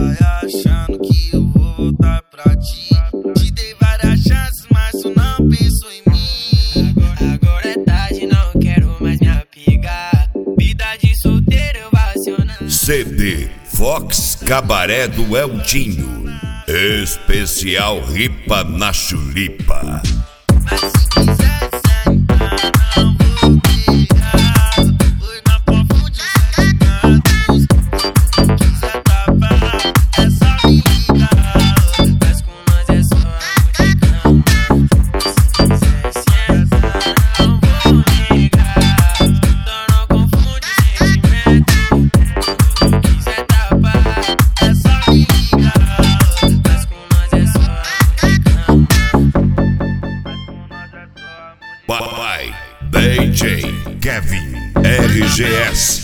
Vai achando que eu vou voltar pra ti. Te dei várias chances, mas tu não pensou em mim. Agora é tarde, não quero mais me apegar. Vida de solteiro eu vacionando. CD Fox Cabaré do Eltinho. Especial Ripa na Chulipa. Mas se quiser sentar, não vou pegar. Pois não confunde sentimentos. Se quiser tapar, é só me ligar. Mas com nós é só amor de cama. Se quiser sentar, não vou negar. Então não confunde sentimento. Se quiser tapar, É só me ligar. mas com nós é só amor de cama. Papai DJ Kevin RGS.